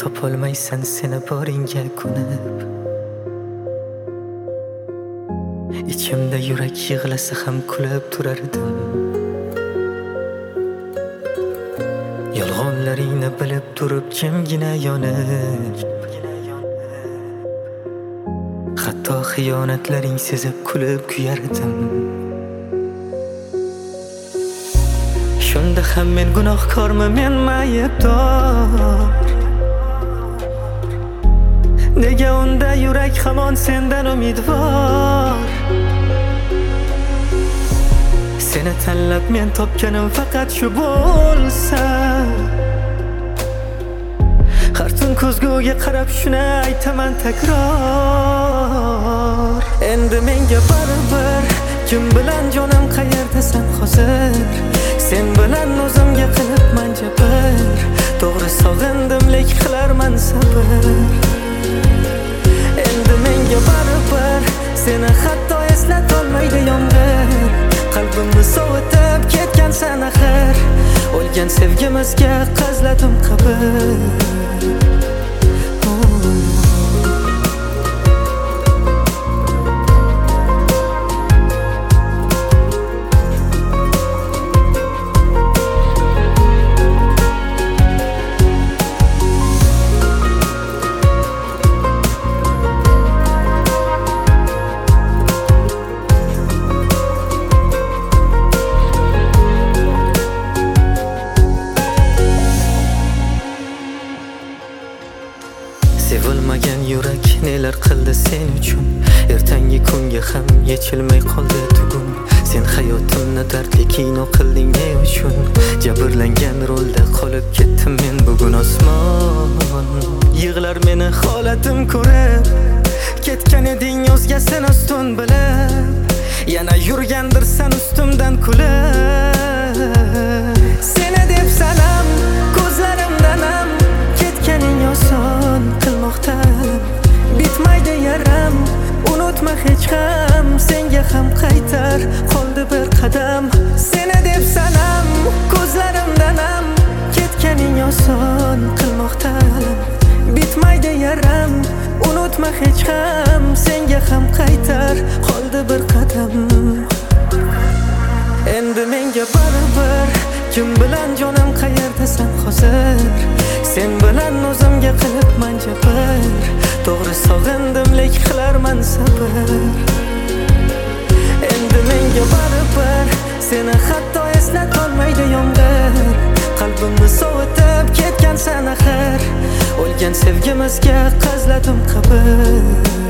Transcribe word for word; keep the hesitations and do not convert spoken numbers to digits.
topolmaysan seni boringga ko'nib. Ichimda yurak yig'lasa ham kulib turardim. Yolg'onlaringni bilib turib jimgina yonib, hatto xiyonatlaring sezib kulib kuyardim. Shunda ham men gunohkormi, men aybdor? Nega unda yurak hamon sendan umidvor? Seni tanlab men topganim faqat shu bo'lsa, har tun ko'zguga qarab shuni aytaman takror. Endi menga baribir, kim bilan jonim qayerdasan hozir? Sen bilan o'zimga qilibman jabr. To'g'ri sog'indim, lek qilarman sabr. Endi menga baribir, seni hatto eslatolmaydi yomg'ir. Qalbimni sovutib ketgansan axir. O'lgan sevgimizga qazladim qabr. Sevilmagan yurak nelar qildi sen uchun. Ertangi kunga ham yechilmay qoldi tugun. Sen hayotimni dardli kino qilding ne uchun? Jabrlangan rolda qolib ketdim men bugun. Osmon yig'lar meni holatim ko'rib. Ketgan eding o'zgasini ustun bilib. Yana yurgandirsan ustimdan kulib. Seni deb sanam ko'zlarimdan ham ketganing oson qilmoqda. Bitmaydi yaram, unutma hech ham. Senga ham qaytar qoldi bir qadam. Seni deb sanam ko'zlarimdan ham ketganing oson qilmoqda. Bitmaydi yaram, unutma hech ham. Senga ham qaytar qoldi bir qadam. Endi menga baribir, kim bilan jonim qayerdasan hozir? Sen bilan o'zimga qilibman jabr. To'g'ri sog'indim, lek qilarman sabr. Endi menga baribir, seni hatto eslatolmaydi yomg'ir. Qalbimni sovutib ketgansan axir. O'lgan sevgimizga qazladim qabr.